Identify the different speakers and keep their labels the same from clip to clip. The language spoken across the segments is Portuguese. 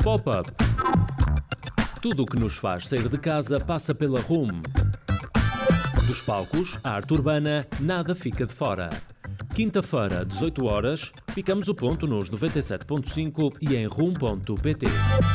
Speaker 1: Pop-up. Tudo o que nos faz sair de casa passa pela RUM. Dos palcos à arte urbana, nada fica de fora. Quinta-feira, 18 horas, picamos o ponto nos 97.5 e em rum.pt.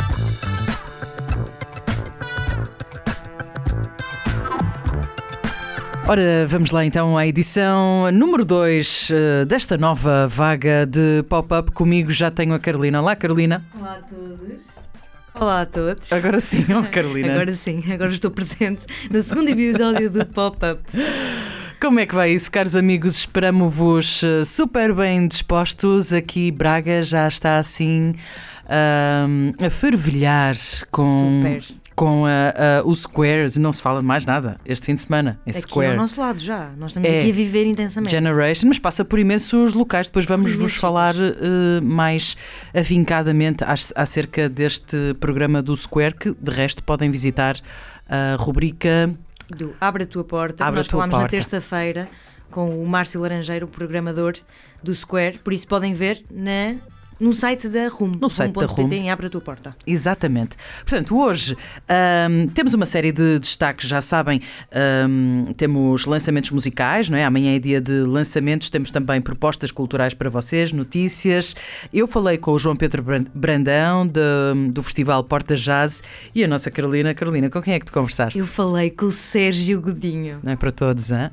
Speaker 2: Ora, vamos lá então à edição número 2 desta nova vaga de Pop-Up. Comigo já tenho a Carolina. Olá, Carolina.
Speaker 3: Olá a todos. Olá a todos.
Speaker 2: Agora sim, Carolina.
Speaker 3: Agora sim, agora estou presente no segundo episódio do Pop-Up.
Speaker 2: Como é que vai isso, caros amigos? Esperamos-vos super bem dispostos. Aqui Braga já está assim a fervilhar com o Squares. Não se fala de mais nada este fim de semana. É
Speaker 3: aqui
Speaker 2: Square.
Speaker 3: ao nosso lado já. Nós estamos aqui a viver intensamente.
Speaker 2: Generation, mas passa por imensos locais. Depois vamos-vos falar mais afincadamente acerca deste programa do Square, que de resto podem visitar a rubrica
Speaker 3: do Abre a Tua Porta.
Speaker 2: Abre
Speaker 3: Nós
Speaker 2: a Tua
Speaker 3: falámos
Speaker 2: Porta.
Speaker 3: na terça-feira com o Márcio Laranjeiro, o programador do Square. Por isso podem ver no site da RUM.
Speaker 2: No site da RUM.
Speaker 3: Em Abre a Tua Porta.
Speaker 2: Exatamente. Portanto, hoje temos uma série de destaques, já sabem, temos lançamentos musicais, não é? Amanhã é dia de lançamentos, temos também propostas culturais para vocês, notícias. Eu falei com o João Pedro Brandão, do Festival Porta Jazz, e a nossa Carolina. Carolina, com quem é que tu conversaste?
Speaker 3: Eu falei com o Sérgio Godinho.
Speaker 2: Não é para todos, hein?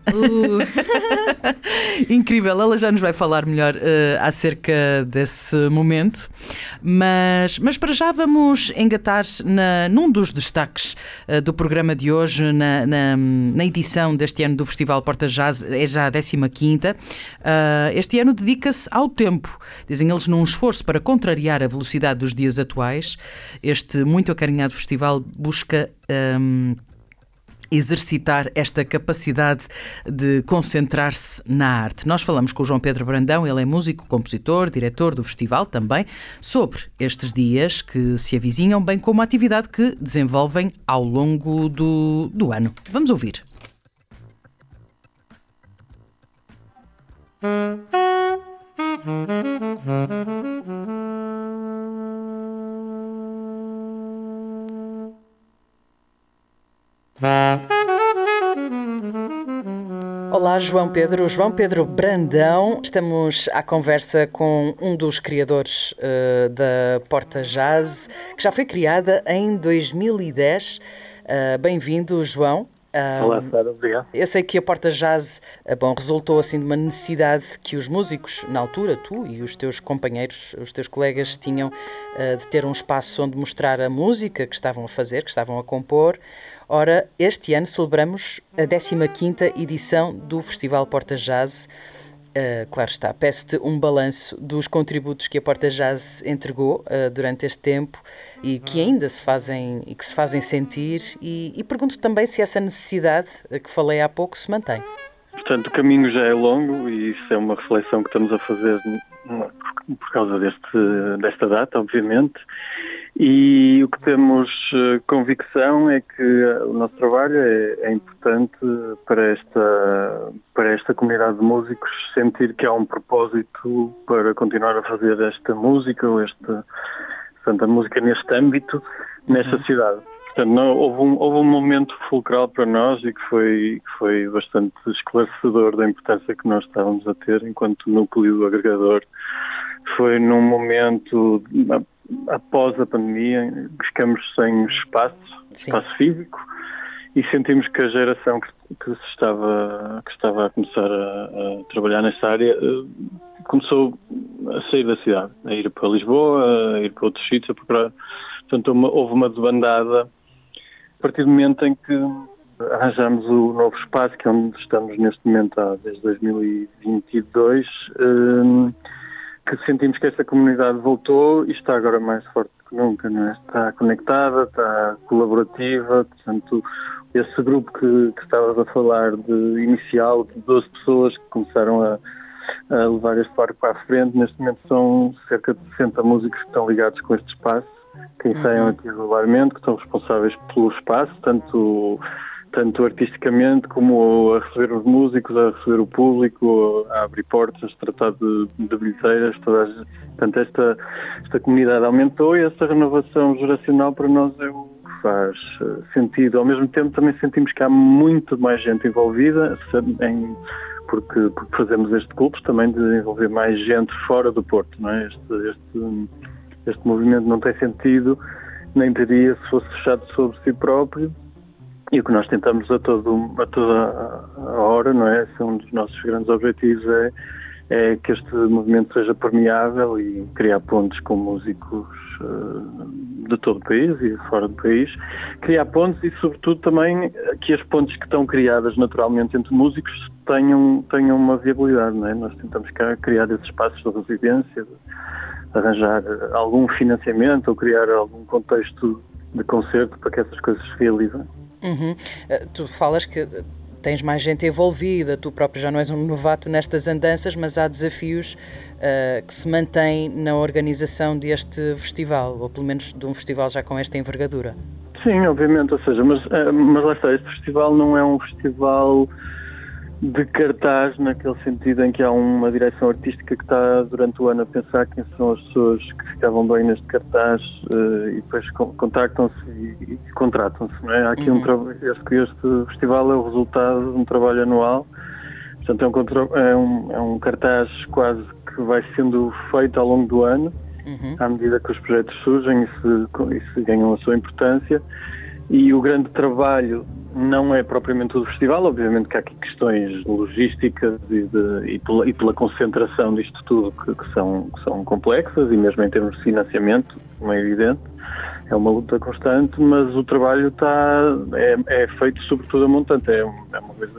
Speaker 2: Incrível, ela já nos vai falar melhor acerca desse momento, mas para já vamos engatar num dos destaques do programa de hoje, na edição deste ano do Festival Porta Jazz, é já a 15ª. Este ano dedica-se ao tempo, dizem eles, num esforço para contrariar a velocidade dos dias atuais. Este muito acarinhado festival busca exercitar esta capacidade de concentrar-se na arte. Nós falamos com o João Pedro Brandão, ele é músico, compositor, diretor do festival também, sobre estes dias que se avizinham, bem como a atividade que desenvolvem ao longo do ano. Vamos ouvir. Olá, João Pedro Brandão. Estamos à conversa com um dos criadores da Porta Jazz, que já foi criada em 2010. Bem-vindo, João.
Speaker 4: Olá, Sara, obrigado.
Speaker 2: Eu sei que a Porta Jazz resultou assim de uma necessidade que os músicos, na altura, tu e os teus companheiros, os teus colegas, tinham de ter um espaço onde mostrar a música que estavam a fazer, que estavam a compor. Ora, este ano celebramos a 15ª edição do Festival Porta Jazz. Claro está, peço-te um balanço dos contributos que a Porta Jazz entregou durante este tempo e que ainda se fazem sentir, e pergunto também se essa necessidade que falei há pouco se mantém.
Speaker 4: Portanto, o caminho já é longo e isso é uma reflexão que estamos a fazer por causa desta data, obviamente. E o que temos convicção é que o nosso trabalho é importante para esta comunidade de músicos sentir que há um propósito para continuar a fazer esta música, portanto, a música neste âmbito, nesta cidade. Portanto, houve um momento fulcral para nós e que foi bastante esclarecedor da importância que nós estávamos a ter enquanto núcleo agregador. Foi num momento após a pandemia, ficamos sem espaço físico, e sentimos que a geração que estava a começar a trabalhar nesta área começou a sair da cidade, a ir para Lisboa, a ir para outros sítios, a procurar. Portanto, houve uma desbandada a partir do momento em que arranjamos o novo espaço, que é onde estamos neste momento desde 2022, que sentimos que esta comunidade voltou e está agora mais forte que nunca, não é? Está conectada, está colaborativa. Portanto, esse grupo que estavas a falar inicial, de 12 pessoas que começaram a levar este parque para a frente, neste momento são cerca de 60 músicos que estão ligados com este espaço, que ensaiam aqui regularmente, que estão responsáveis pelo espaço, tanto tanto artisticamente como a receber os músicos, a receber o público, a abrir portas, a tratar de bilheteiras, portanto esta comunidade aumentou e essa renovação geracional para nós é o que faz sentido. Ao mesmo tempo também sentimos que há muito mais gente envolvida, porque fazemos este clube também de envolver mais gente fora do Porto, não é? Este movimento não tem sentido, nem teria se fosse fechado sobre si próprio, e o que nós tentamos a toda a hora, não é? Esse é um dos nossos grandes objetivos, é que este movimento seja permeável e criar pontes com músicos de todo o país e fora do país, criar pontes e sobretudo também que as pontes que estão criadas naturalmente entre músicos tenham uma viabilidade, não é? Nós tentamos criar esses espaços de residência, arranjar algum financiamento ou criar algum contexto de concerto para que essas coisas se realizem.
Speaker 2: Uhum. Tu falas que tens mais gente envolvida, tu próprio já não és um novato nestas andanças, mas há desafios que se mantêm na organização deste festival, ou pelo menos de um festival já com esta envergadura.
Speaker 4: Sim, obviamente, ou seja, mas lá está, este festival não é um festival de cartaz naquele sentido em que há uma direção artística que está durante o ano a pensar quem são as pessoas que ficavam bem neste cartaz e depois contactam-se e contratam-se, não é? Há aqui este festival é o resultado de um trabalho anual, portanto é um cartaz quase que vai sendo feito ao longo do ano, à medida que os projetos surgem e se ganham a sua importância. E o grande trabalho não é propriamente o do festival, obviamente que há aqui questões logísticas e pela concentração disto tudo que são complexas, e mesmo em termos de financiamento, como é evidente, é uma luta constante, mas o trabalho é feito sobretudo a montante, é uma coisa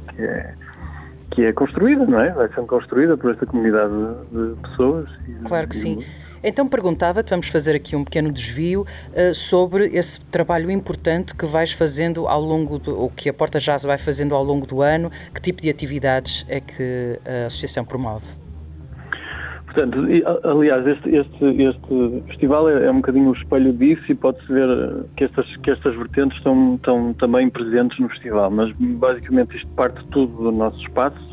Speaker 4: que é construída, não é? Vai sendo construída por esta comunidade de pessoas.
Speaker 2: Claro que sim. Então perguntava-te, vamos fazer aqui um pequeno desvio sobre esse trabalho importante que vais fazendo ou que a Porta Jazz vai fazendo ao longo do ano. Que tipo de atividades é que a Associação promove?
Speaker 4: Portanto, aliás, este festival é um bocadinho o espelho disso, e pode-se ver que estas vertentes estão também presentes no festival, mas basicamente isto parte tudo do nosso espaço,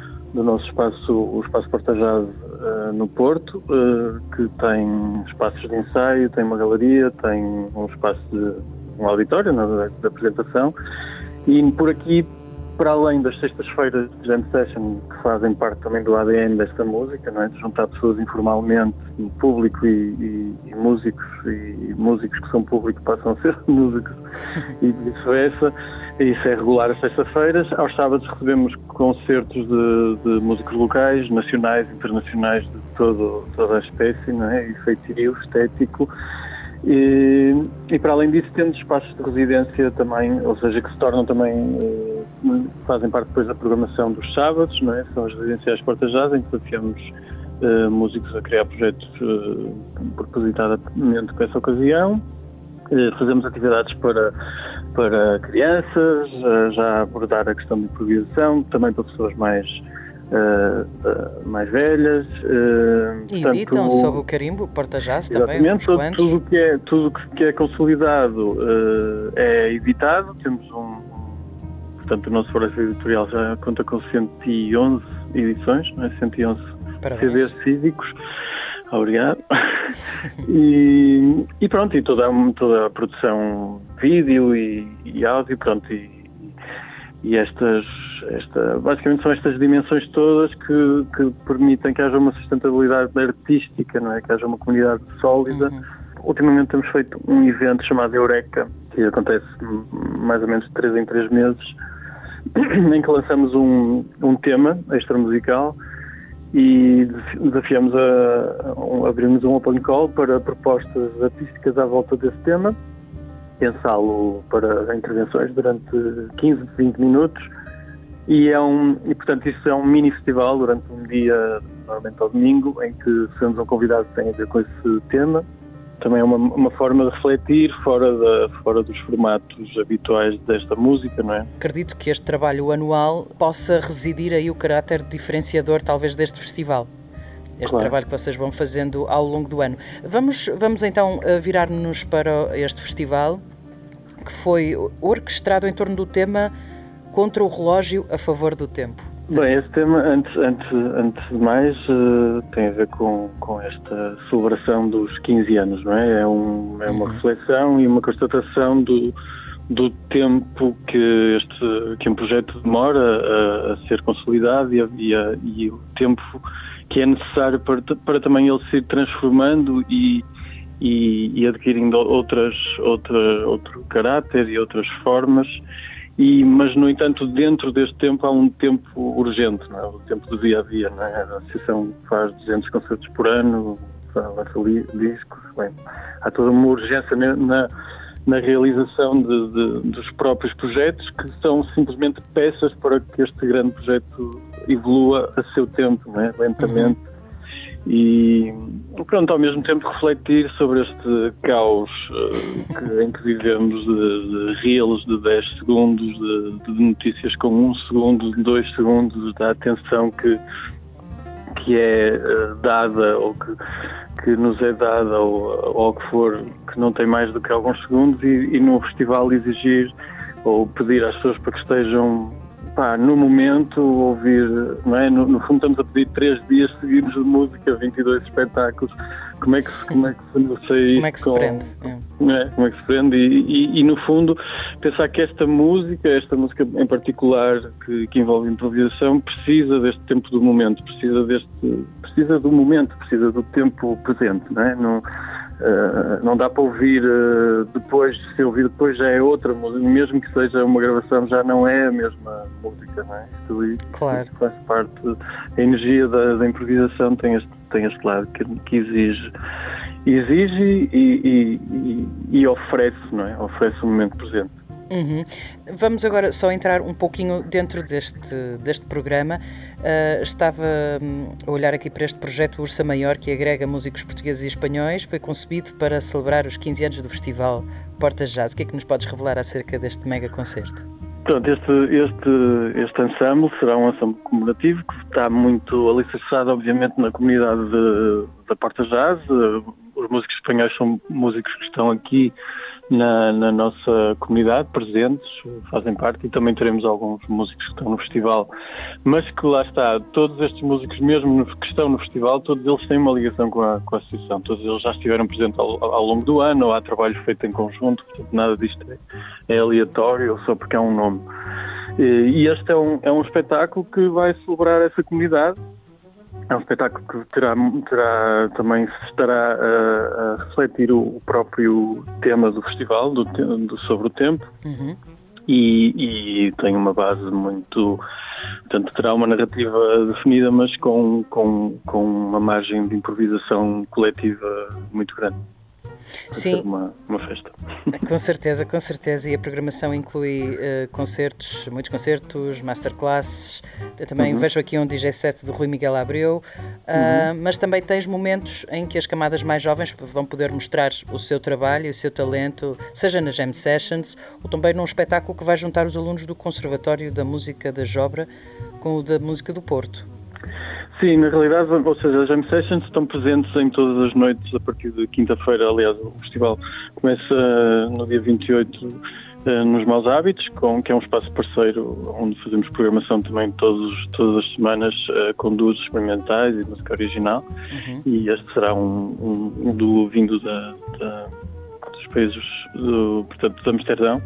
Speaker 4: o Espaço Porta Jazz no Porto, que tem espaços de ensaio, tem uma galeria, tem um espaço um auditório da apresentação, e por aqui, para além das sextas-feiras de Jam Session, que fazem parte também do ADN desta música, não é? De juntar pessoas informalmente, público e músicos que são público passam a ser músicos e vice-versa. Isso é regular às sextas-feiras. Aos sábados recebemos concertos de músicos locais, nacionais, internacionais, de toda a espécie, não é? E feitio, estético. E para além disso temos espaços de residência também, ou seja, que se tornam também, fazem parte depois da programação dos sábados, não é? São as residenciais Porta Jazz, em que desafiamos músicos a criar projetos propositadamente com essa ocasião. Fazemos atividades para crianças, já abordar a questão de improvisação, também para pessoas mais velhas.
Speaker 2: E editam sob o carimbo Porta Jazz também, uns quantos.
Speaker 4: Tudo que é consolidado é editado. Temos portanto, o nosso Floresta Editorial já conta com 111 edições, não é? 111
Speaker 2: Parabéns.
Speaker 4: CDs físicos. Obrigado. E pronto, e toda a produção vídeo e áudio, pronto, e basicamente são estas dimensões todas que permitem que haja uma sustentabilidade artística, não é? Que haja uma comunidade sólida. Ultimamente temos feito um evento chamado Eureka, que acontece mais ou menos de 3 em 3 meses, em que lançamos um tema extra-musical e desafiamos abrimos um open call para propostas artísticas à volta desse tema, pensá-lo para intervenções durante 15, 20 minutos, e portanto isso é um mini festival durante um dia, normalmente ao domingo, em que temos um convidado que tem a ver com esse tema. Também é uma forma de refletir fora dos formatos habituais desta música, não é?
Speaker 2: Acredito que este trabalho anual possa residir aí o caráter diferenciador, talvez, deste festival. Este trabalho que vocês vão fazendo ao longo do ano. Vamos então virar-nos para este festival, que foi orquestrado em torno do tema Contra o Relógio, a Favor do Tempo.
Speaker 4: Bem, esse tema, antes de mais, tem a ver com esta celebração dos 15 anos, não é? É uma reflexão e uma constatação do tempo que um projeto demora a ser consolidado e o tempo que é necessário para também ele se ir transformando e adquirindo outro caráter e outras formas. Mas, no entanto, dentro deste tempo há um tempo urgente, não é? O tempo do dia a dia, não é? A associação faz 200 concertos por ano, lança discos, bem, há toda uma urgência na realização dos próprios projetos, que são simplesmente peças para que este grande projeto evolua a seu tempo, não é? Lentamente. E pronto, ao mesmo tempo refletir sobre este caos em que vivemos de reels de 10 segundos, de notícias com 1 segundo, 2 segundos, da atenção que é dada ou que nos é dada ou que for, que não tem mais do que alguns segundos, e num festival exigir ou pedir às pessoas para que estejam no momento, ouvir, não é? No fundo estamos a pedir 3 dias seguidos de música, 22 espetáculos. Como é que se
Speaker 2: prende?
Speaker 4: Como é que se prende? E no fundo pensar que esta música em particular que envolve improvisação, precisa deste tempo do momento, precisa do momento, precisa do tempo presente, não é? Não dá para ouvir depois, se ouvir depois já é outra música, mesmo que seja uma gravação, já não é a mesma música, não é? Isto faz parte, a energia da improvisação tem este lado que exige e oferece, não é? Oferece o momento presente.
Speaker 2: Vamos agora só entrar um pouquinho dentro deste programa. Estava a olhar aqui para este projeto Ursa Maior, que agrega músicos portugueses e espanhóis. Foi concebido para celebrar os 15 anos do festival Portas Jazz. O que é que nos podes revelar acerca deste mega concerto?
Speaker 4: Portanto, este ensemble será um ensemble comemorativo que está muito alicerçado, obviamente, na comunidade da Portas Jazz. Os músicos espanhóis são músicos que estão aqui na nossa comunidade, presentes, fazem parte, e também teremos alguns músicos que estão no festival, mas que lá está, todos estes músicos, mesmo que estão no festival, todos eles têm uma ligação com a associação, todos eles já estiveram presentes ao longo do ano, ou há trabalho feito em conjunto, portanto nada disto é aleatório, ou só porque há um nome. E este é um espetáculo que vai celebrar essa comunidade. É um espetáculo que também estará a refletir o próprio tema do festival, sobre o tempo, e tem uma base muito... Portanto, terá uma narrativa definida, mas com uma margem de improvisação coletiva muito grande.
Speaker 2: Sim,
Speaker 4: uma festa.
Speaker 2: Com certeza, e a programação inclui muitos concertos, masterclasses, também vejo aqui um DJ set do Rui Miguel Abreu, mas também tens momentos em que as camadas mais jovens vão poder mostrar o seu trabalho e o seu talento, seja nas Jam Sessions, ou também num espetáculo que vai juntar os alunos do Conservatório da Música da Jobra com o da Música do Porto.
Speaker 4: Sim, na realidade, ou seja, as Jam Sessions estão presentes em todas as noites a partir de quinta-feira. Aliás, o festival começa no dia 28 nos Maus Hábitos, que é um espaço parceiro onde fazemos programação também todas as semanas com duos experimentais e música original. E este será um duo vindo dos países, portanto, de Amsterdão.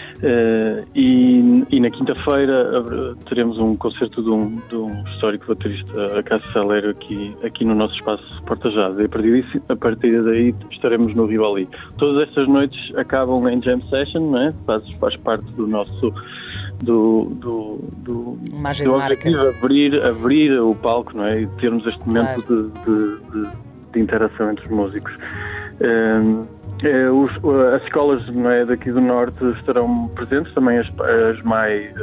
Speaker 4: E na quinta-feira teremos um concerto de um histórico baterista, Acácio Salero, aqui no nosso espaço Portas Jazz. E a partir daí estaremos no Rivoli. Todas estas noites acabam em Jam Session, não é? Faz parte do nosso objetivo abrir o palco, não é? E termos este momento de interação entre os músicos. As escolas, não é, daqui do Norte estarão presentes, também as MAI,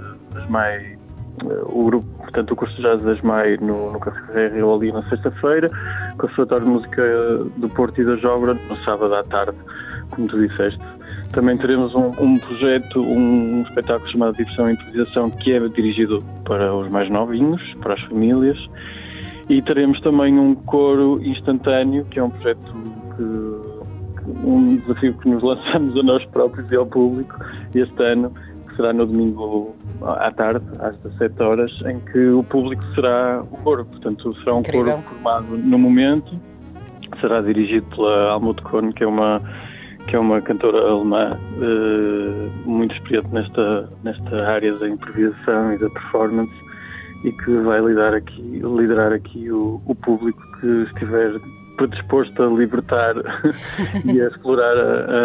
Speaker 4: o grupo, portanto o curso de jazz das MAI no Carreira ali na sexta-feira, o Conservatório de Música do Porto e da Jobra no sábado à tarde, como tu disseste. Também teremos um projeto, um espetáculo chamado Diversão e Improvisação, que é dirigido para os mais novinhos, para as famílias, e teremos também um coro instantâneo, que é um projeto que um desafio que nos lançamos a nós próprios e ao público este ano, que será no domingo à tarde, às 17 horas, em que o público será o coro. Portanto, será um
Speaker 2: Incrível.
Speaker 4: coro formado no momento, será dirigido pela Almut Kohn, que é uma cantora alemã muito experiente nesta área da improvisação e da performance, e que vai liderar aqui o público que estiver predisposto a libertar e a explorar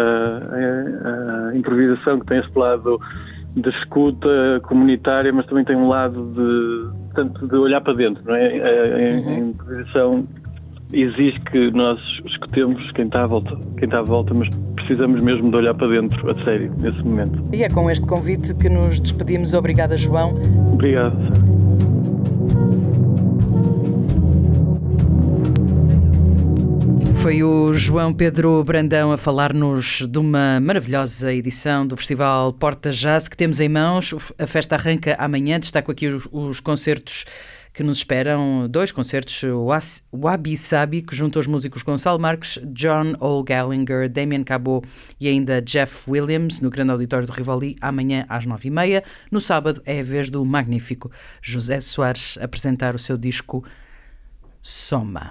Speaker 4: a improvisação, que tem este lado de escuta comunitária, mas também tem um lado de olhar para dentro, não é? A improvisação exige que nós escutemos quem está à volta, mas precisamos mesmo de olhar para dentro, a sério, nesse momento.
Speaker 2: E é com este convite que nos despedimos. Obrigada, João.
Speaker 4: Obrigado.
Speaker 2: Foi o João Pedro Brandão a falar-nos de uma maravilhosa edição do Festival Porta Jazz que temos em mãos. A festa arranca amanhã. Destaco aqui os concertos que nos esperam. 2 concertos: o Wabi Sabi, que junta os músicos Gonçalo Marques, John Ol Gallagher, Damien Cabot e ainda Jeff Williams, no Grande Auditório do Rivoli, amanhã às 9h30. No sábado é a vez do magnífico José Soares apresentar o seu disco Soma.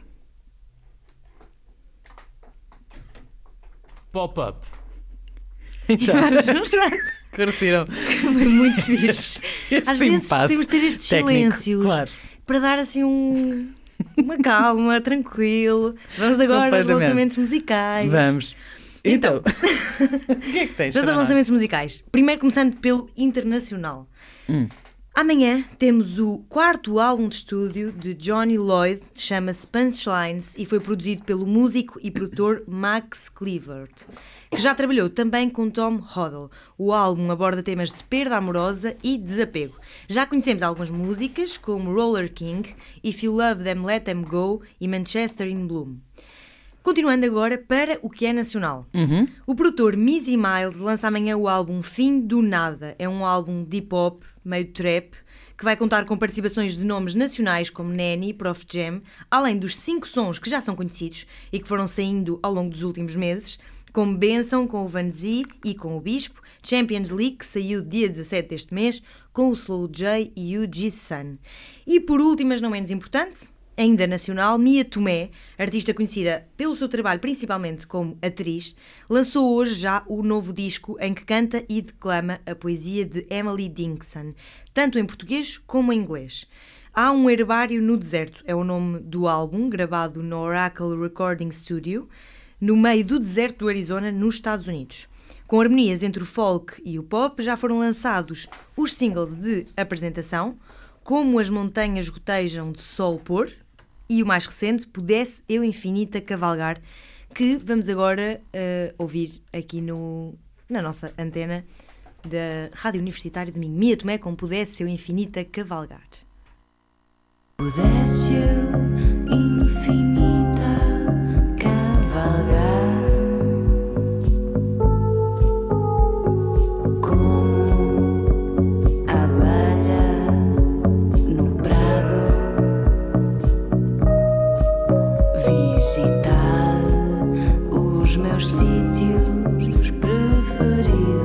Speaker 1: Pop-up.
Speaker 2: Então, curtiram?
Speaker 3: Foi muito fixe. Às vezes temos de ter estes
Speaker 2: técnico,
Speaker 3: silêncios,
Speaker 2: claro,
Speaker 3: para dar assim uma calma, tranquilo. Vamos agora aos lançamentos musicais.
Speaker 2: Vamos. Então, o que é que tens?
Speaker 3: Vamos aos lançamentos musicais. Primeiro, começando pelo internacional. Amanhã temos o 4º álbum de estúdio de Johnny Lloyd, chama-se Punchlines, e foi produzido pelo músico e produtor Max Clivert, que já trabalhou também com Tom Hodel. O álbum aborda temas de perda amorosa e desapego. Já conhecemos algumas músicas, como Roller King, If You Love Them Let Them Go e Manchester in Bloom. Continuando agora para o que é nacional. O produtor Mizzy Miles lança amanhã o álbum Fim do Nada. É um álbum de hip-hop, meio trap, que vai contar com participações de nomes nacionais como Nanny, Prof Jam, além dos 5 sons que já são conhecidos e que foram saindo ao longo dos últimos meses, como Benção com o Van Z e com o Bispo, Champions League, que saiu dia 17 deste mês, com o Slow J e o G-Sun. E por último, mas não menos importante, ainda nacional, Mia Tomé, artista conhecida pelo seu trabalho principalmente como atriz, lançou hoje já o novo disco em que canta e declama a poesia de Emily Dickinson, tanto em português como em inglês. Há um Herbário no Deserto, é o nome do álbum, gravado no Oracle Recording Studio, no meio do deserto do Arizona, nos Estados Unidos. Com harmonias entre o folk e o pop, já foram lançados os singles de apresentação, Como as Montanhas Gotejam de Sol Pôr, e o mais recente, Pudesse Eu Infinita Cavalgar, que vamos agora ouvir aqui na nossa antena da Rádio Universitária Domingo. Mia Tomé com Pudesse Eu Infinita Cavalgar.
Speaker 5: Pudesse eu infinita cavalgar como a abelha no prado, visitar os meus sítios preferidos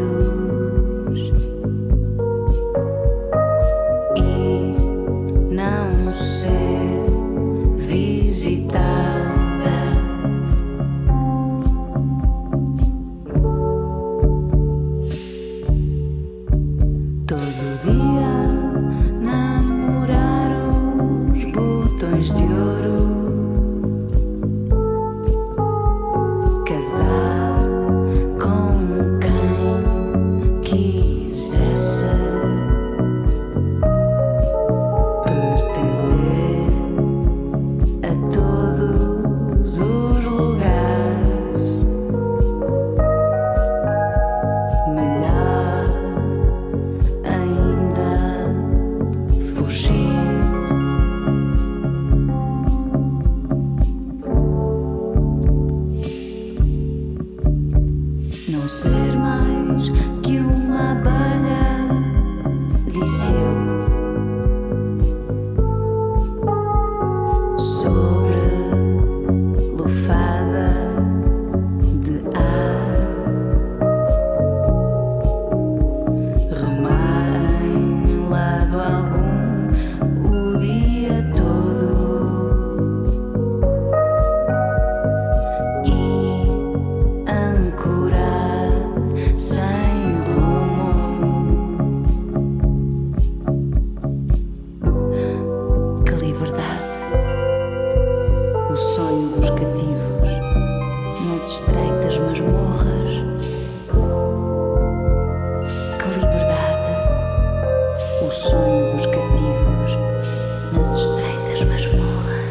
Speaker 5: e não ser visitada. Todo dia namorar os botões de ouro, casar com quem quisesse, pertencer a todos os lugares, melhor ainda fugir. Não ser mais que uma abelha, disse eu, sobre lufada de ar. sonho dos cativos nas estreitas masmorras. Que liberdade, o sonho dos cativos nas estreitas masmorras.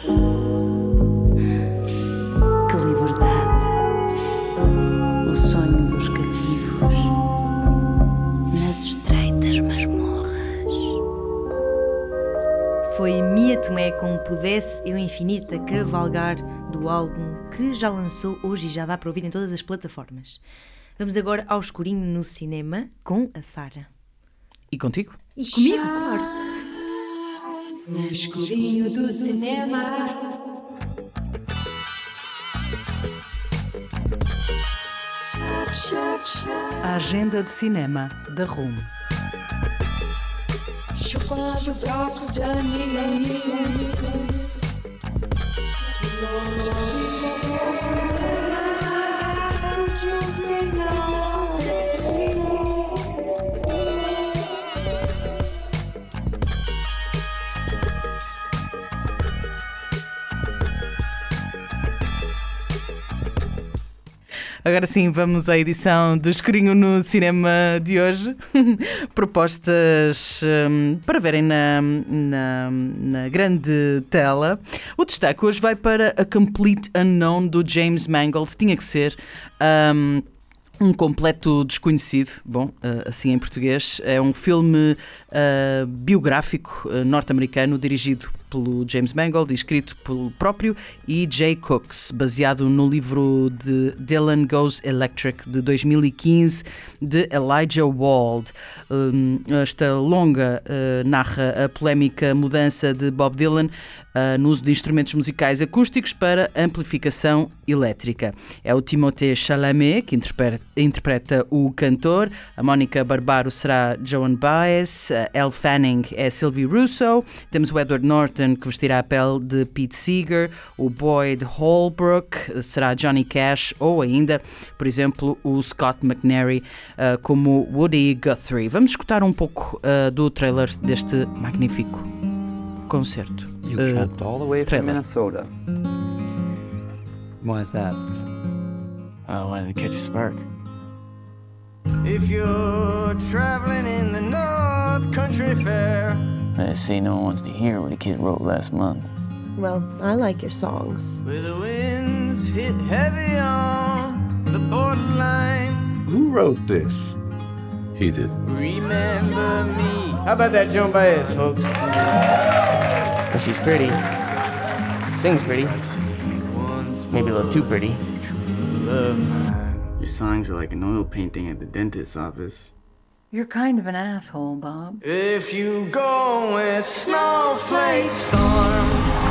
Speaker 5: Que liberdade, o sonho dos cativos nas estreitas masmorras.
Speaker 3: Foi Mia Tomé com Pudesse Eu Infinita Cavalgar, do álbum que já lançou hoje e já dá para ouvir em todas as plataformas. Vamos agora ao escurinho no cinema com a Sara.
Speaker 2: E contigo?
Speaker 3: E comigo, claro.
Speaker 6: No escurinho do cinema.
Speaker 2: A agenda de cinema da RUM.
Speaker 6: Chocolate drops de anis. Tudo final feliz.
Speaker 2: Agora sim, vamos à edição do Escurinho no Cinema de hoje. Propostas para verem na grande tela. O destaque hoje vai para A Complete Unknown, do James Mangold. Tinha que ser um completo desconhecido. Bom, assim em português. É um filme biográfico norte-americano dirigido pelo James Mangold e escrito pelo próprio E.J. Cooks, baseado no livro de Dylan Goes Electric, de 2015, de Elijah Wald. Esta longa narra a polémica mudança de Bob Dylan no uso de instrumentos musicais acústicos para amplificação elétrica. É o Timothée Chalamet que interpreta o cantor, a Mónica Barbaro será Joan Baez, a Elle Fanning é Sylvie Russo, temos o Edward Norton que vestirá a pele de Pete Seeger, o Boyd Holbrook será Johnny Cash ou ainda, por exemplo, o Scott McNairy como Woody Guthrie. Vamos escutar um pouco do trailer deste magnífico concerto.
Speaker 7: You traveled all the way from
Speaker 2: trailer.
Speaker 7: Minnesota. Why is that?
Speaker 8: I wanted to catch a spark.
Speaker 9: If you're traveling in the North Country Fair.
Speaker 8: I say no one wants to hear what a kid wrote last month.
Speaker 10: Well, I like your songs.
Speaker 9: Where the winds hit heavy on the borderline.
Speaker 11: Who wrote this?
Speaker 7: He did.
Speaker 9: Remember me. How about that Joan Baez, folks?
Speaker 8: But she's pretty. Sings pretty. Maybe a little too pretty. Your songs are like an oil painting at the dentist's office.
Speaker 12: You're kind of an asshole, Bob.
Speaker 9: If you go with snowflake storm,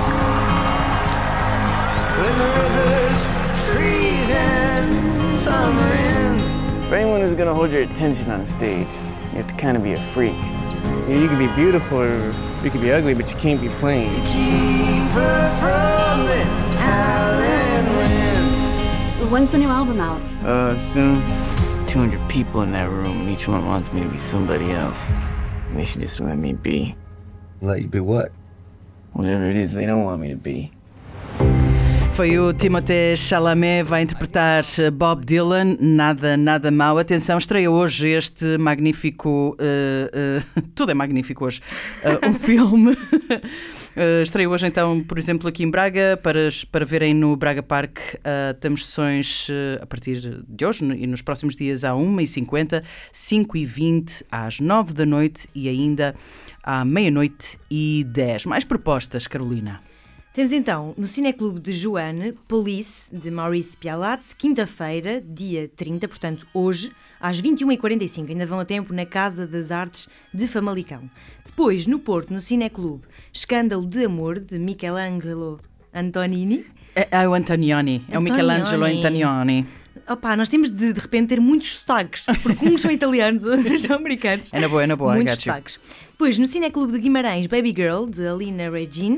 Speaker 9: when the rivers freeze and summer ends.
Speaker 8: For anyone who's gonna hold your attention on stage, you have to kind of be a freak.
Speaker 13: You can be beautiful or you can be ugly, but you can't be plain.
Speaker 9: To keep her from the howling winds.
Speaker 12: When's the new album out?
Speaker 8: Soon. 200 people in that room, and each one wants me to be somebody else. And they should just let me be.
Speaker 11: Let you be what?
Speaker 8: Whatever it is they don't want me to be.
Speaker 2: Foi o Timothée Chalamet, vai interpretar Bob Dylan, nada mau. Atenção, estreia hoje este magnífico... tudo é magnífico hoje. Um filme... Estreia hoje então, por exemplo, aqui em Braga, para verem no Braga Park. Temos sessões a partir de hoje e nos próximos dias à 1h50, 5h20, às 9 da noite e ainda à 00h10. Mais propostas, Carolina?
Speaker 3: Temos então no Cineclube de Joanne, Police, de Maurice Pialat, quinta-feira, dia 30, portanto hoje, às 21h45. Ainda vão a tempo na Casa das Artes de Famalicão. Depois, no Porto, no Cineclube, Escândalo de Amor, de Michelangelo Antonioni.
Speaker 2: É o Antonioni, é o Michelangelo Antonioni.
Speaker 3: Opa, nós temos de repente ter muitos sotaques, porque uns são italianos, outros são americanos.
Speaker 2: É na boa,
Speaker 3: muitos sotaques. Depois, no Cineclube de Guimarães, Baby Girl, de Alina Regine.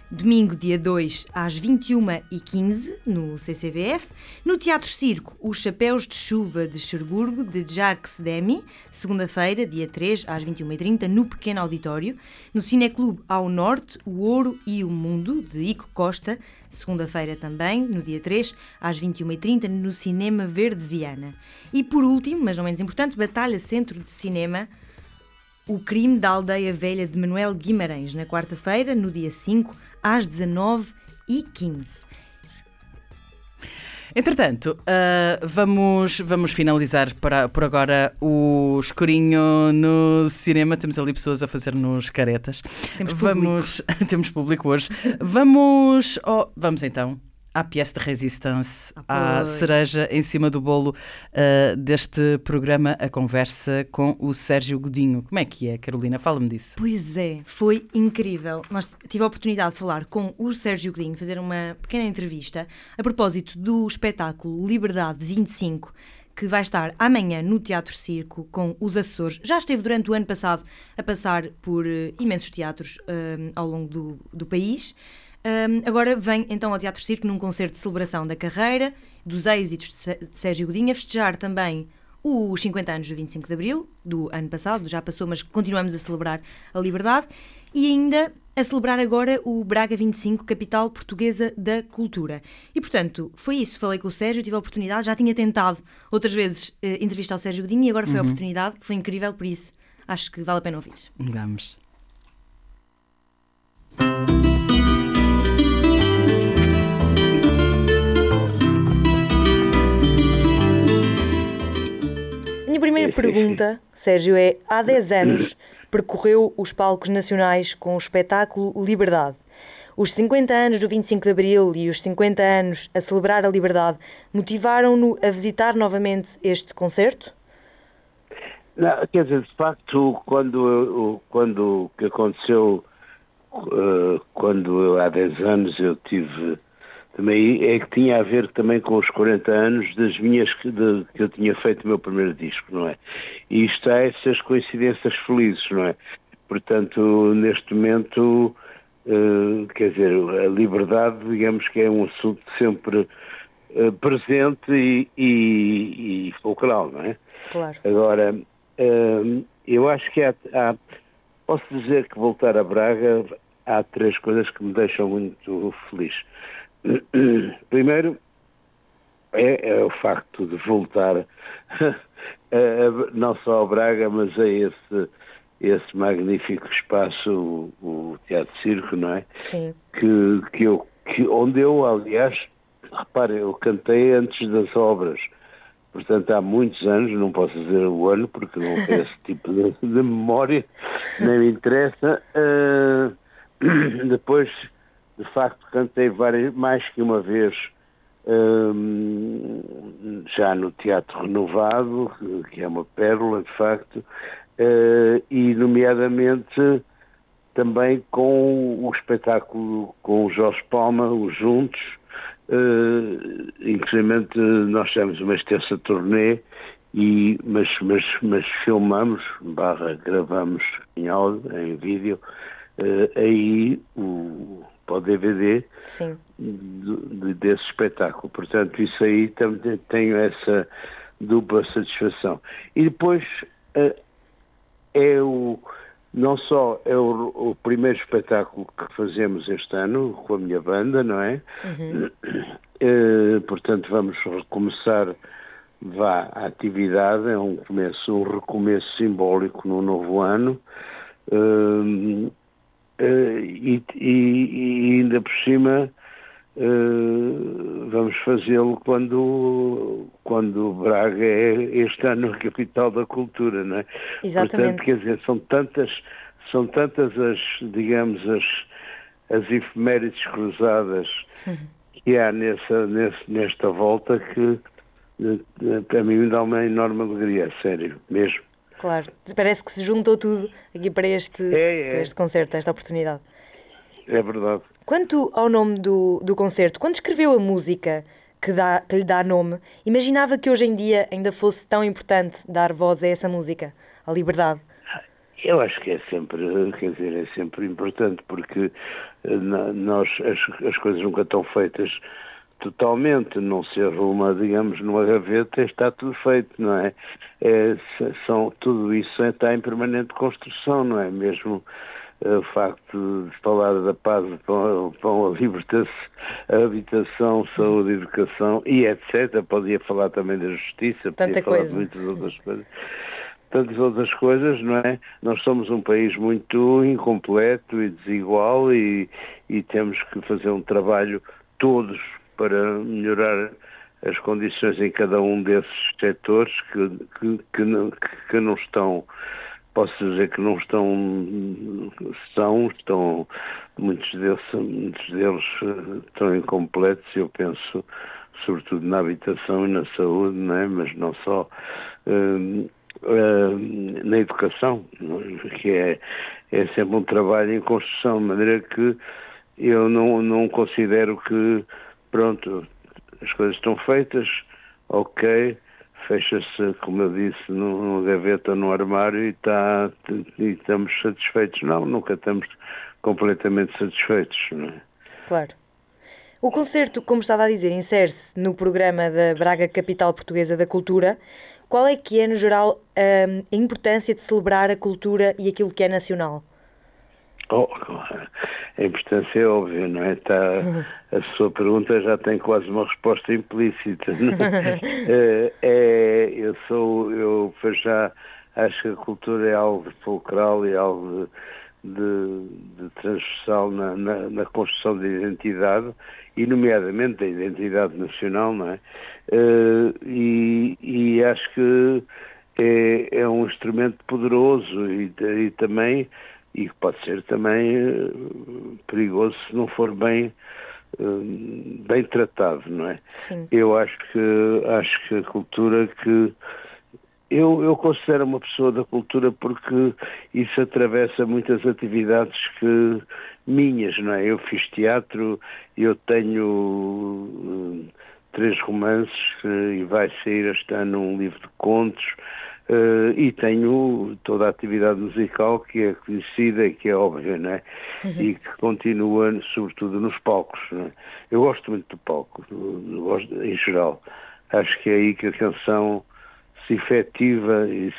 Speaker 3: domingo, dia 2, às 21h15, no CCVF. No Teatro Circo, Os Chapéus de Chuva de Cherburgo, de Jacques Demy, segunda-feira, dia 3, às 21h30, no Pequeno Auditório. No Cineclube Ao Norte, O Ouro e o Mundo, de Ico Costa, segunda-feira também, no dia 3, às 21h30, no Cinema Verde Viana. E por último, mas não menos importante, Batalha Centro de Cinema, O Crime da Aldeia Velha, de Manuel Guimarães, na quarta-feira, no dia 5, às 19h15.
Speaker 14: Entretanto, vamos finalizar por agora o Escurinho no cinema. Temos ali pessoas a fazer-nos caretas. Temos público hoje. Vamos então à pièce de résistance, à cereja em cima do bolo deste programa, a conversa com o Sérgio Godinho. Como é que é, Carolina? Fala-me disso.
Speaker 3: Pois é, foi incrível. Tive a oportunidade de falar com o Sérgio Godinho, fazer uma pequena entrevista a propósito do espetáculo Liberdade 25, que vai estar amanhã no Teatro Circo com os Açores. Já esteve durante o ano passado a passar por imensos teatros ao longo do país. Agora vem então ao Teatro Circo num concerto de celebração da carreira, dos êxitos de Sérgio Godinho, a festejar também os 50 anos do 25 de Abril, do ano passado, já passou, mas continuamos a celebrar a liberdade, e ainda a celebrar agora o Braga 25, capital portuguesa da cultura. E, portanto, foi isso. Falei com o Sérgio, tive a oportunidade, já tinha tentado outras vezes entrevistar o Sérgio Godinho e agora foi a oportunidade, foi incrível, por isso acho que vale a pena ouvir.
Speaker 14: Vamos.
Speaker 3: Minha primeira pergunta, Sérgio, é: há 10 anos percorreu os palcos nacionais com o espetáculo Liberdade. Os 50 anos do 25 de Abril e os 50 anos a celebrar a liberdade motivaram-no a visitar novamente este concerto?
Speaker 15: Não, quer dizer, de facto, quando que aconteceu, quando há 10 anos eu tive... Também é que tinha a ver também com os 40 anos que eu tinha feito o meu primeiro disco, não é? E isto há essas coincidências felizes, não é? Portanto, neste momento, quer dizer, a liberdade, digamos que é um assunto sempre presente e fulcral, não é?
Speaker 3: Claro.
Speaker 15: Agora, eu acho que posso dizer que voltar a Braga, há 3 coisas que me deixam muito feliz. Primeiro é o facto de voltar não só a Braga, mas a esse magnífico espaço, o Teatro Circo, não é?
Speaker 3: Sim.
Speaker 15: Onde eu, aliás, repare, eu cantei antes das obras. Portanto, há muitos anos, não posso dizer o ano, porque não tenho esse tipo de memória, nem me interessa. Depois... De facto, cantei mais que uma vez já no Teatro Renovado, que é uma pérola, de facto, e nomeadamente também com o espetáculo com o Jorge Palma, os Juntos. Inclusive nós temos uma extensa turnê, mas filmamos, gravamos em áudio, em vídeo, aí para o DVD.
Speaker 3: Sim.
Speaker 15: Desse espetáculo. Portanto, isso aí também tenho essa dupla satisfação. E depois não só é o primeiro espetáculo que fazemos este ano com a minha banda, não é? Portanto, vamos recomeçar a atividade, é um recomeço simbólico no novo ano. E ainda por cima vamos fazê-lo quando Braga é este ano a capital da cultura, não é?
Speaker 3: Exatamente.
Speaker 15: Portanto, quer dizer, são tantas as efemérides cruzadas que há nesta volta que para mim me dá uma enorme alegria, sério, mesmo.
Speaker 3: Claro, parece que se juntou tudo aqui para este concerto, esta oportunidade.
Speaker 15: É verdade.
Speaker 3: Quanto ao nome do concerto, quando escreveu a música que lhe dá nome, imaginava que hoje em dia ainda fosse tão importante dar voz a essa música, à liberdade?
Speaker 15: Eu acho que é sempre, quer dizer, é sempre importante, porque nós, as coisas nunca estão feitas totalmente, não se arruma, digamos, numa gaveta e está tudo feito, não é? Tudo isso está em permanente construção, não é? Mesmo o facto de falar da paz, pão, a libertação, a habitação, saúde, educação e etc. Podia falar também da justiça, podia falar de muitas outras coisas. Tantas outras coisas, não é? Nós somos um país muito incompleto e desigual e temos que fazer um trabalho todos para melhorar as condições em cada um desses setores que não estão, posso dizer que não estão, muitos deles estão incompletos, eu penso sobretudo na habitação e na saúde, não é? Mas não só, na educação, que é sempre um trabalho em construção, de maneira que eu não considero que, pronto, as coisas estão feitas, ok, fecha-se, como eu disse, numa gaveta ou num armário e estamos satisfeitos. Não, nunca estamos completamente satisfeitos, não é?
Speaker 3: Claro. O concerto, como estava a dizer, insere-se no programa da Braga Capital Portuguesa da Cultura. Qual é que é, no geral, a importância de celebrar a cultura e aquilo que é nacional?
Speaker 15: A importância é óbvia, não é? A sua pergunta já tem quase uma resposta implícita. Eu já acho que a cultura é algo fulcral e algo de transversal na construção da identidade, e nomeadamente da identidade nacional, não é? E acho que é um instrumento poderoso e também, e pode ser também perigoso se não for bem tratado, não é?
Speaker 3: Sim.
Speaker 15: Eu acho que a cultura eu considero uma pessoa da cultura porque isso atravessa muitas atividades minhas, não é? Eu fiz teatro, eu tenho 3 romances e vai sair este ano um livro de contos, e tenho toda a atividade musical que é conhecida e que é óbvia, não é? E que continua sobretudo nos palcos, não é? Eu gosto muito do palco, gosto em geral. Acho que é aí que a canção se efetiva e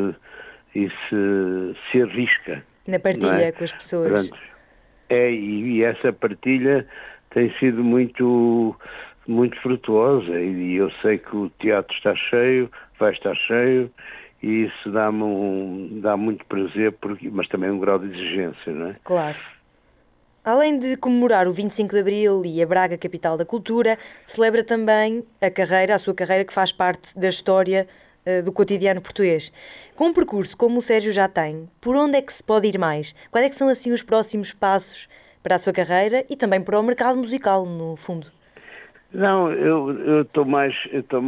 Speaker 15: se arrisca.
Speaker 3: Na partilha com as pessoas.
Speaker 15: Portanto, e essa partilha tem sido muito, muito frutuosa, e eu sei que o teatro está cheio, vai estar cheio, e isso dá muito prazer, mas também um grau de exigência, não é?
Speaker 3: Claro. Além de comemorar o 25 de Abril e a Braga Capital da Cultura, celebra também a sua carreira que faz parte da história do cotidiano português. Com um percurso como o Sérgio já tem, por onde é que se pode ir mais? Quais é que são assim os próximos passos para a sua carreira e também para o mercado musical, no fundo?
Speaker 15: Não, eu estou mais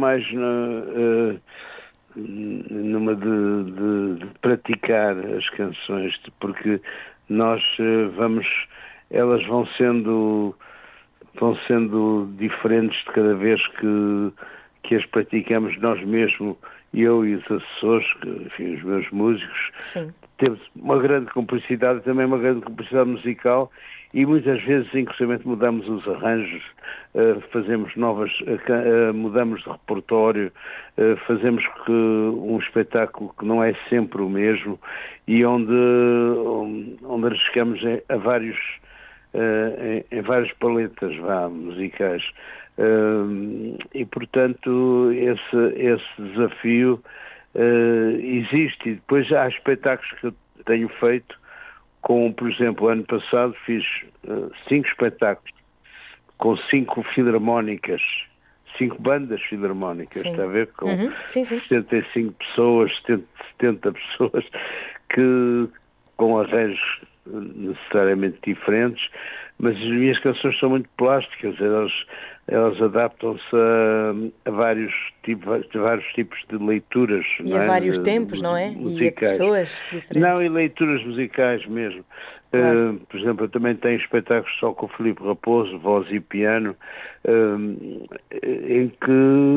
Speaker 15: numa de praticar as canções, porque nós elas vão sendo diferentes de cada vez que as praticamos nós mesmos, eu e os assessores, enfim, os meus músicos.
Speaker 3: Sim.
Speaker 15: Temos uma grande cumplicidade, também uma grande cumplicidade musical, e muitas vezes, inclusive, mudamos os arranjos, fazemos mudamos de repertório, fazemos um espetáculo que não é sempre o mesmo, e onde arriscamos em várias paletas musicais. E, portanto, esse desafio existe. E depois há espetáculos que eu tenho feito, como, por exemplo, ano passado fiz 5 espetáculos com 5 filarmónicas, 5 bandas filarmónicas,
Speaker 3: sim.
Speaker 15: Está a ver? Com
Speaker 3: sim.
Speaker 15: 75 pessoas, 70 pessoas, com arranjos necessariamente diferentes, mas as minhas canções são muito plásticas, elas adaptam-se a vários tipos de leituras.
Speaker 3: E a vários tempos, não é?
Speaker 15: Musicais.
Speaker 3: E a pessoas diferentes.
Speaker 15: Não, e leituras musicais mesmo.
Speaker 3: Claro.
Speaker 15: Por exemplo, eu também tenho espetáculos só com o Filipe Raposo, voz e piano, em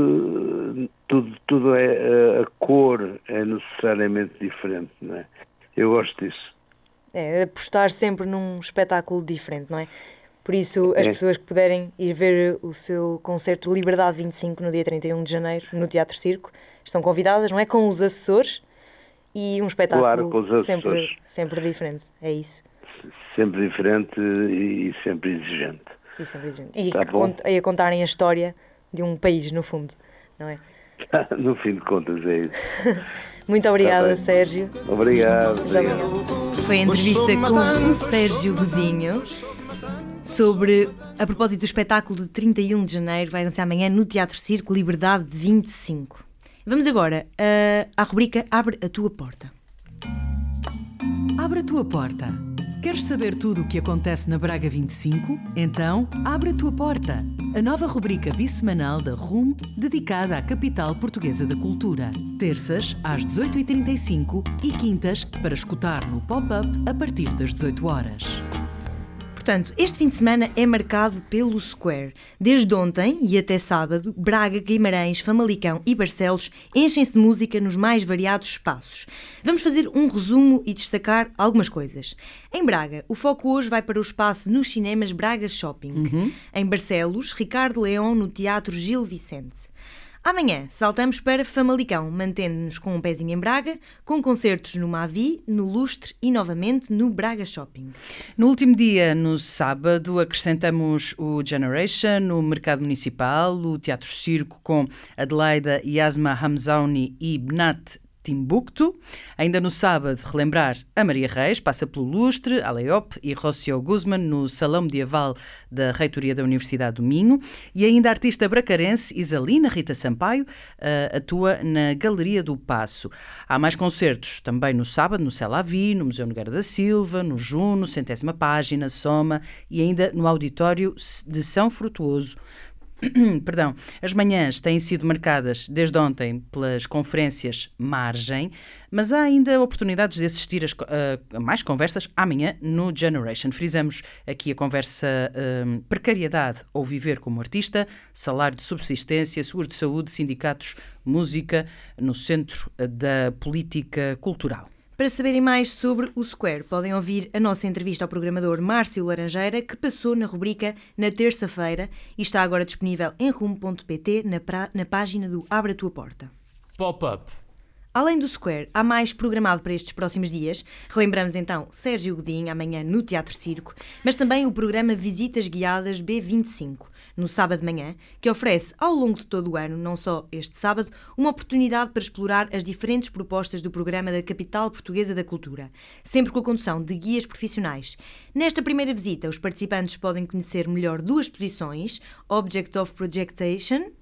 Speaker 15: que tudo a cor é necessariamente diferente, não é? Eu gosto disso.
Speaker 3: É apostar sempre num espetáculo diferente, não é? Por isso, as pessoas que puderem ir ver o seu concerto Liberdade 25 no dia 31 de janeiro, no Teatro Circo, estão convidadas, não é? Com os assessores e um espetáculo sempre diferente. É isso.
Speaker 15: Sempre diferente e sempre exigente.
Speaker 3: E a contarem a história de um país, no fundo, não é?
Speaker 15: No fim de contas, é isso.
Speaker 3: Muito obrigada, Sérgio.
Speaker 15: Obrigado.
Speaker 3: Foi a entrevista com o Sérgio Godinho a propósito do espetáculo de 31 de janeiro, vai acontecer amanhã no Teatro Circo, Liberdade 25. Vamos agora à rubrica Abre a Tua Porta.
Speaker 16: Abre a Tua Porta. Queres saber tudo o que acontece na Braga 25? Então, abre a tua porta. A nova rubrica bissemanal da RUM, dedicada à capital portuguesa da cultura. Terças, às 18h35 e quintas, para escutar no pop-up a partir das 18 horas.
Speaker 3: Portanto, este fim de semana é marcado pelo Square. Desde ontem e até sábado, Braga, Guimarães, Famalicão e Barcelos enchem-se de música nos mais variados espaços. Vamos fazer um resumo e destacar algumas coisas. Em Braga, o foco hoje vai para o espaço nos cinemas Braga Shopping. Em Barcelos, Ricardo Leão no Teatro Gil Vicente. Amanhã saltamos para Famalicão, mantendo-nos com um pezinho em Braga, com concertos no Mavi, no Lustre e novamente no Braga Shopping.
Speaker 14: No último dia, no sábado, acrescentamos o Generation, no Mercado Municipal, o Teatro Circo com Adelaida Yasma Hamzaouni e Bnat Timbuktu. Ainda no sábado, relembrar a Maria Reis, passa pelo Lustre, Aleop e Rocio Guzman no Salão Medieval da Reitoria da Universidade do Minho. E ainda a artista bracarense Isalina Rita Sampaio atua na Galeria do Paço. Há mais concertos também no sábado, no Celavi, no Museu Nogueira da Silva, no Juno, 100ª Página, Soma e ainda no Auditório de São Frutuoso. Perdão, as manhãs têm sido marcadas desde ontem pelas conferências Margem, mas há ainda oportunidades de assistir a mais conversas amanhã no Generation. Frisamos aqui a conversa Precariedade ou Viver como Artista, Salário de Subsistência, Seguro de Saúde, Sindicatos, Música, no Centro da Política Cultural.
Speaker 3: Para saberem mais sobre o Square, podem ouvir a nossa entrevista ao programador Márcio Laranjeira, que passou na rubrica na terça-feira e está agora disponível em rum.pt na página do Abre a Tua Porta.
Speaker 1: Pop-up.
Speaker 3: Além do Square, há mais programado para estes próximos dias. Relembramos então Sérgio Godinho, amanhã no Teatro Circo, mas também o programa Visitas Guiadas B25, no sábado de manhã, que oferece ao longo de todo o ano, não só este sábado, uma oportunidade para explorar as diferentes propostas do programa da Capital Portuguesa da Cultura, sempre com a condução de guias profissionais. Nesta primeira visita, os participantes podem conhecer melhor duas exposições, Object of Projection,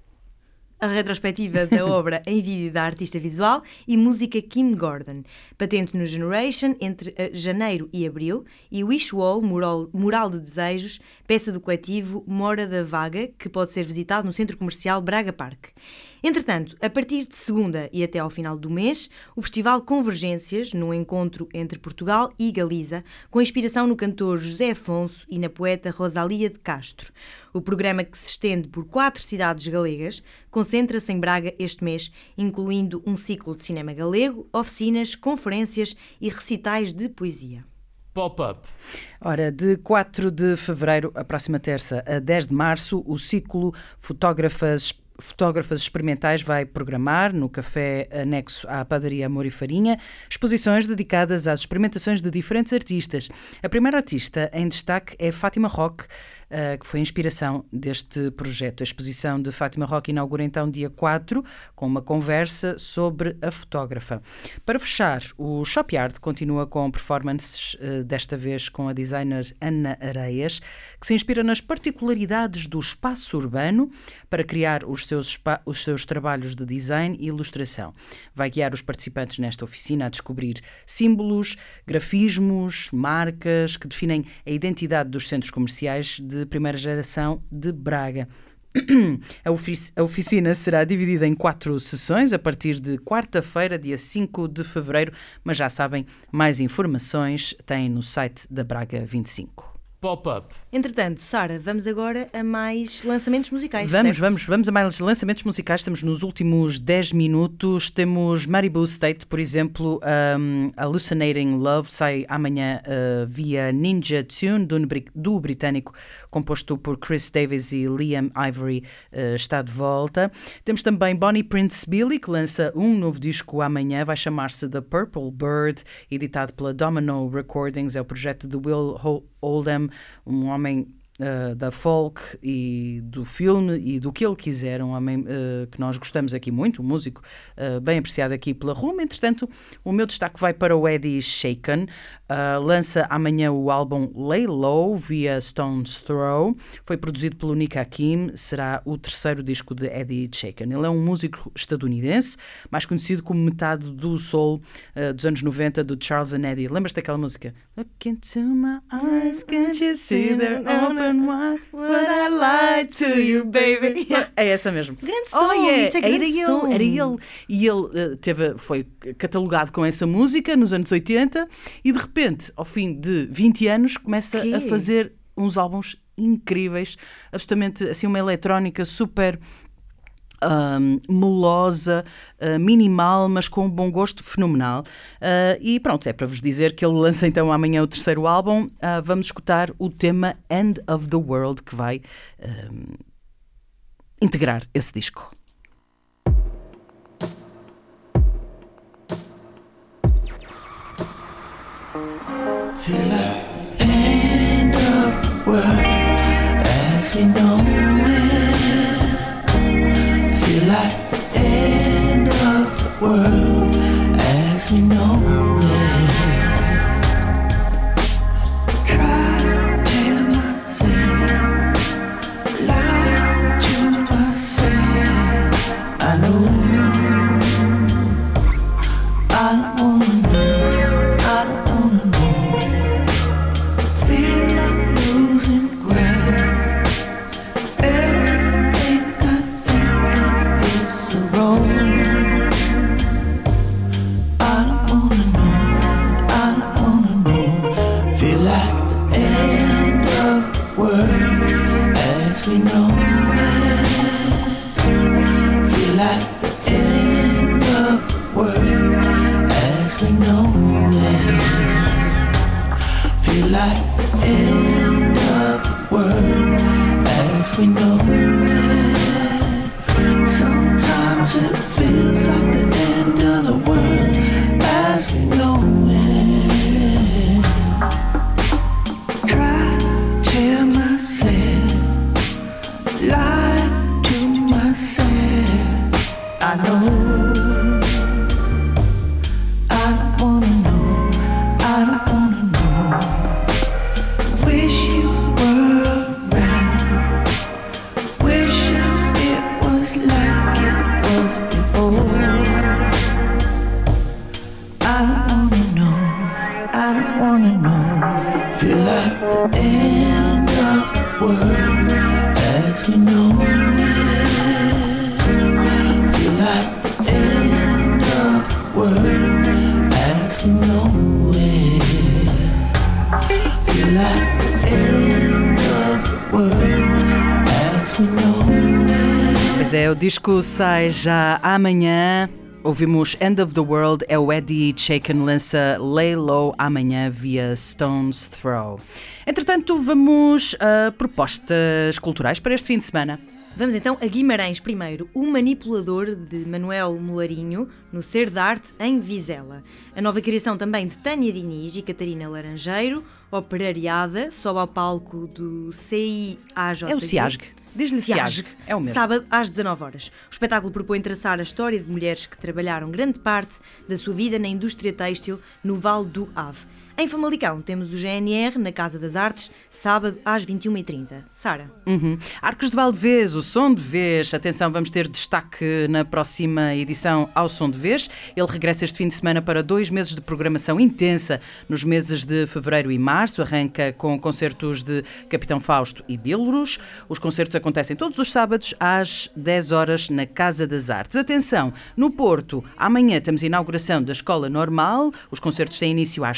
Speaker 3: a retrospectiva da obra em vídeo da artista visual, e música Kim Gordon, patente no Generation entre janeiro e abril, e Wish Wall, mural de desejos, peça do coletivo Mora da Vaga, que pode ser visitado no Centro Comercial Braga Parque. Entretanto, a partir de segunda e até ao final do mês, o Festival Convergências, num encontro entre Portugal e Galiza, com inspiração no cantor José Afonso e na poeta Rosalia de Castro. O programa, que se estende por 4 cidades galegas, concentra-se em Braga este mês, incluindo um ciclo de cinema galego, oficinas, conferências e recitais de poesia.
Speaker 1: Pop-up.
Speaker 14: Ora, de 4 de fevereiro, a próxima terça, a 10 de março, o ciclo Fotógrafas Experimentais vai programar, no café anexo à Padaria Amor e Farinha, exposições dedicadas às experimentações de diferentes artistas. A primeira artista em destaque é Fátima Roque, que foi a inspiração deste projeto. A exposição de Fátima Roque inaugura então dia 4, com uma conversa sobre a fotógrafa. Para fechar, o Shop Yard continua com performances, desta vez com a designer Ana Areias, que se inspira nas particularidades do espaço urbano para criar os seus trabalhos de design e ilustração. Vai guiar os participantes nesta oficina a descobrir símbolos, grafismos, marcas que definem a identidade dos centros comerciais de primeira geração de Braga. A oficina será dividida em 4 sessões a partir de quarta-feira, dia 5 de fevereiro, mas já sabem, mais informações têm no site da Braga 25.
Speaker 1: Pop-up.
Speaker 3: Entretanto, Sara, vamos agora a mais lançamentos musicais.
Speaker 14: Vamos a mais lançamentos musicais. Estamos nos últimos 10 minutos. Temos Maribu State, por exemplo, Hallucinating Love, sai amanhã via Ninja Tune, do britânico, composto por Chris Davis e Liam Ivory, está de volta. Temos também Bonnie Prince Billy, que lança um novo disco amanhã, vai chamar-se The Purple Bird, editado pela Domino Recordings, é o projeto de Will Oldham, um homem da folk e do filme e do que ele quiser, um homem que nós gostamos aqui muito, um músico bem apreciado aqui pela Room. Entretanto, o meu destaque vai para o Eddie Shaken, lança amanhã o álbum Lay Low via Stone's Throw, foi produzido pelo Nick Hakim, será o terceiro disco de Eddie Shaken. Ele é um músico estadunidense, mais conhecido como metade do soul dos anos 90 do Charles and Eddie. Lembras-te daquela música? Look into my eyes, can't you see they're open wide? Would I lie to you, baby? É essa mesmo.
Speaker 3: Grande som, isso é grande som.
Speaker 14: Era ele. E ele foi catalogado com essa música nos anos 80 e de repente, ao fim de 20 anos, começa a fazer uns álbuns incríveis, absolutamente assim, uma eletrónica super melosa, minimal, mas com um bom gosto fenomenal. E pronto, é para vos dizer que ele lança então amanhã o terceiro álbum. Vamos escutar o tema End of the World, que vai integrar esse disco.
Speaker 17: Feel like the end of the world as we know it. Feel like the end of the world as we know it. Try to tell myself, lie to myself. I know I don't wanna know, I don't wanna know. Feel like losing ground. Everything I think is wrong. I don't wanna know, I don't wanna know. Feel like the end of the world as we know it. Feel like the end of the world as we know it. Feel like the end of the world as we know it. Sometimes it feels like the end of the world as we know it. Try to tell myself, lie to myself. I know I don't wanna know, I don't wanna know. Wish you were around. Wish it was like it was before. I don't wanna know, I don't wanna know. Feel like the end of the world as we know it. Feel like the end of the world as we know it. Feel like the end of the world as we know it.
Speaker 14: Pois é, o disco sai já amanhã. Ouvimos End of the World, é o Eddie Shaken, lança Lay Low amanhã via Stone's Throw. Entretanto, vamos a propostas culturais para este fim de semana.
Speaker 3: Vamos então a Guimarães primeiro. O Manipulador, de Manuel Molarinho, no Ser de Arte, em Vizela. A nova criação também de Tânia Diniz e Catarina Laranjeiro, operariada, sobe ao palco do CIAJ.
Speaker 14: É o CIASG. Diz-lhe CIASG. É o mesmo.
Speaker 3: Sábado, às 19 horas. O espetáculo propõe traçar a história de mulheres que trabalharam grande parte da sua vida na indústria têxtil no Vale do Ave. Em Famalicão temos o GNR na Casa das Artes, sábado às 21h30. Sara.
Speaker 14: Arcos de Valdevez, o Som de Vez. Atenção, vamos ter destaque na próxima edição ao Som de Vez. Ele regressa este fim de semana para 2 meses de programação intensa nos meses de fevereiro e março. Arranca com concertos de Capitão Fausto e Bilros. Os concertos acontecem todos os sábados às 10 horas na Casa das Artes. Atenção, no Porto, amanhã temos a inauguração da Escola Normal. Os concertos têm início às 5.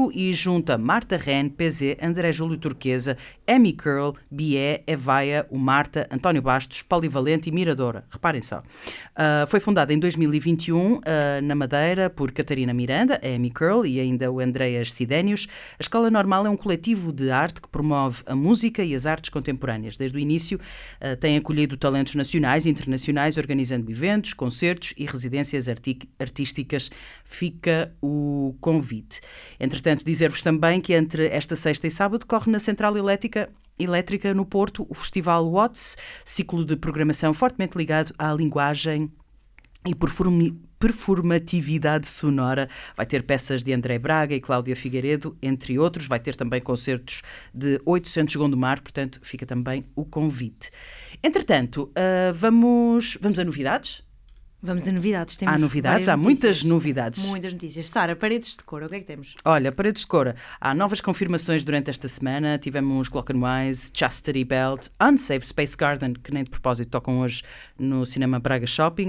Speaker 14: 5 e junta Marta Ren, PZ, André Júlio Turquesa, Amy Curl, Bié, Evaia, o Marta, António Bastos, Polivalente e Miradora. Reparem só. Foi fundada em 2021 na Madeira por Catarina Miranda, a Amy Curl e ainda o Andreas Sidénios. A Escola Normal é um coletivo de arte que promove a música e as artes contemporâneas. Desde o início tem acolhido talentos nacionais e internacionais, organizando eventos, concertos e residências artísticas. Fica o convite. Entretanto, dizer-vos também que entre esta sexta e sábado corre na Central Elétrica no Porto o Festival Watts, ciclo de programação fortemente ligado à linguagem e performatividade sonora. Vai ter peças de André Braga e Cláudia Figueiredo, entre outros. Vai ter também concertos de 800 Gondomar, portanto, fica também o convite. Entretanto, vamos a novidades?
Speaker 3: Vamos a novidades.
Speaker 14: Há novidades, há muitas novidades.
Speaker 3: Muitas notícias. Sara, paredes de cor, o que é que temos?
Speaker 14: Olha, paredes de cor. Há novas confirmações durante esta semana. Tivemos Glockenwise, Chastity Belt, Unsafe Space Garden, que nem de propósito tocam hoje no Cinema Braga Shopping,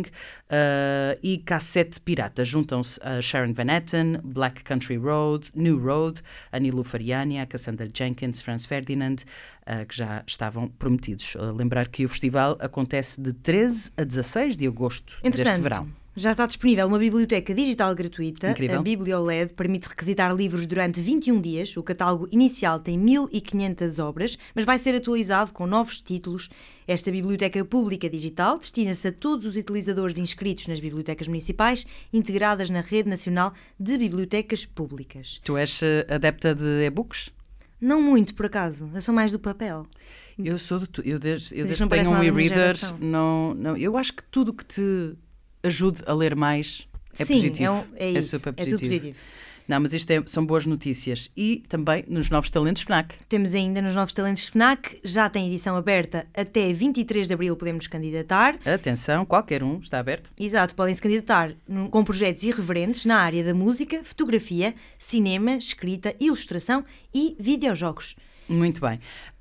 Speaker 14: e Cassete Pirata. Juntam-se a Sharon Van Etten, Black Country Road, New Road, Anilu Fariania, Cassandra Jenkins, Franz Ferdinand, que já estavam prometidos. Lembrar que o festival acontece de 13 a 16 de agosto deste verão.
Speaker 3: Já está disponível uma biblioteca digital gratuita.
Speaker 14: Incrível.
Speaker 3: A BiblioLED permite requisitar livros durante 21 dias. O catálogo inicial tem 1.500 obras, mas vai ser atualizado com novos títulos. Esta biblioteca pública digital destina-se a todos os utilizadores inscritos nas bibliotecas municipais, integradas na Rede Nacional de Bibliotecas Públicas.
Speaker 14: Tu és adepta de e-books?
Speaker 3: Não muito, por acaso. Eu sou mais do papel.
Speaker 14: Eu sou eu desde que tenho um e-reader, não, eu acho que tudo que te ajude a ler mais é positivo.
Speaker 3: É isso,
Speaker 14: super positivo.
Speaker 3: É tudo positivo.
Speaker 14: Não, mas isto são boas notícias. E também nos Novos Talentos FNAC.
Speaker 3: Temos ainda nos Novos Talentos FNAC, já tem edição aberta até 23 de abril, podemos candidatar.
Speaker 14: Atenção, qualquer um está aberto.
Speaker 3: Exato, podem-se candidatar com projetos irreverentes na área da música, fotografia, cinema, escrita, ilustração e videojogos.
Speaker 14: Muito bem.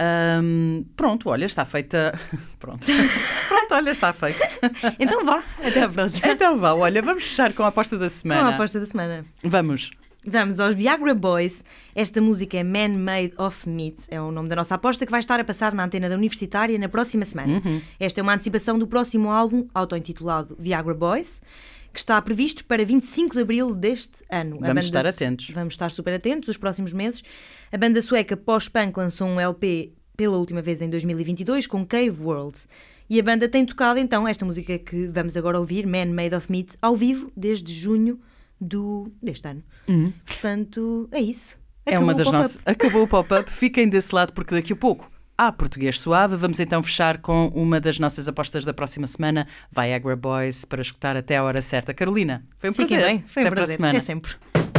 Speaker 14: Pronto, olha, está feita. Pronto, olha, está feito.
Speaker 3: Então vá, até a próxima.
Speaker 14: Então vá, olha, vamos fechar com a aposta da semana.
Speaker 3: Com a aposta da semana.
Speaker 14: Vamos
Speaker 3: aos Viagra Boys. Esta música é Man Made of Meat, é o nome da nossa aposta, que vai estar a passar na antena da Universitária na próxima semana. Esta é uma antecipação do próximo álbum, auto-intitulado Viagra Boys, que está previsto para 25 de abril deste ano.
Speaker 14: Vamos estar atentos.
Speaker 3: Vamos estar super atentos os próximos meses. A banda sueca Post-Punk lançou um LP pela última vez em 2022 com Cave World. E a banda tem tocado então esta música que vamos agora ouvir, Man Made of Meat, ao vivo desde junho deste ano. Portanto, é isso.
Speaker 14: Acabou o pop-up. Fiquem desse lado porque daqui a pouco há Português Suave. Vamos então fechar com uma das nossas apostas da próxima semana, Viagra Boys, para escutar até a hora certa. Carolina, foi um prazer.
Speaker 3: Bem, foi um
Speaker 14: até
Speaker 3: prazer.
Speaker 14: Para a semana.
Speaker 3: É sempre.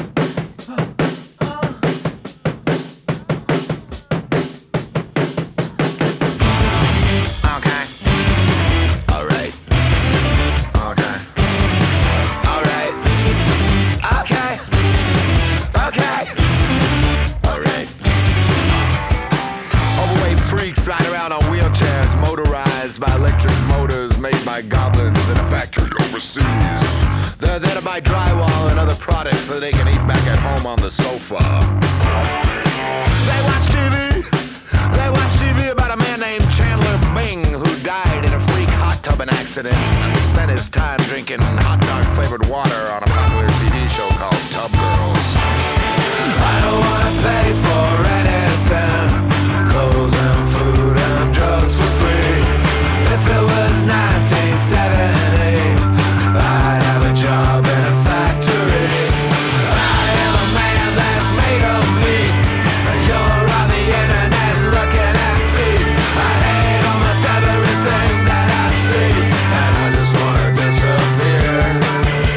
Speaker 18: They're there to buy drywall and other products that they can eat back at home on the sofa. They watch TV about a man named Chandler Bing who died in a freak hot tubbing accident and spent his time drinking hot dog flavored water on a popular TV show called Tub Girls. I don't wanna pay for anything, clothes and food and drugs for free. If it was 1970, I'd have a job in a factory. I am a man that's made of meat. You're on the internet looking at feet. I hate almost everything that I see, and I just wanna disappear.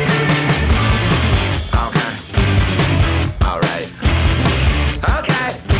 Speaker 18: Okay. Alright. Okay.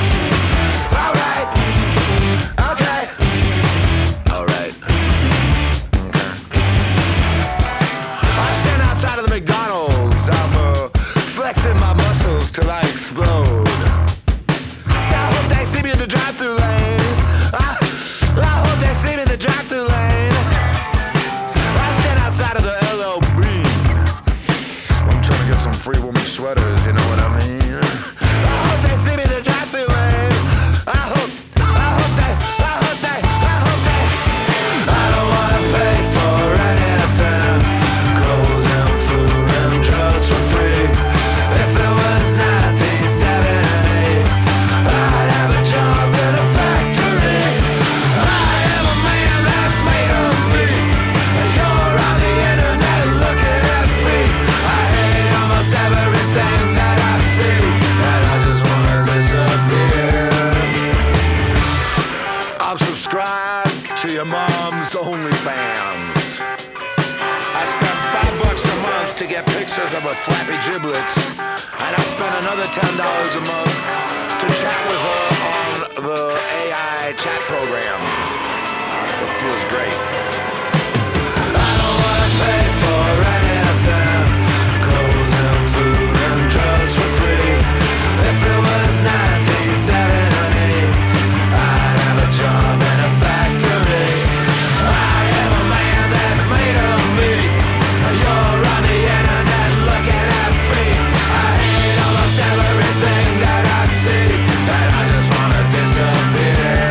Speaker 18: pictures of her flappy giblets, and I'll spend another $10 a month to chat with her on the AI chat program. It feels great. I don't want to pay for anything, clothes and food and drugs for free. If it was 1970, I'd have a job in a factory. I am a man that's made of me. You're on the internet looking at feet. I hate almost everything that I see, and I just want to disappear.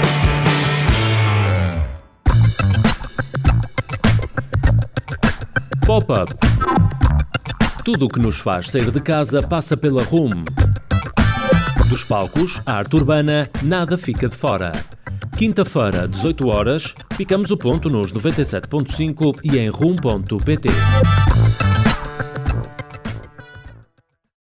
Speaker 1: Pop-up. Tudo o que nos faz sair de casa passa pela Room. Dos palcos à arte urbana, nada fica de fora. Quinta-feira, 18 horas, picamos o ponto nos 97.5 e em room.pt.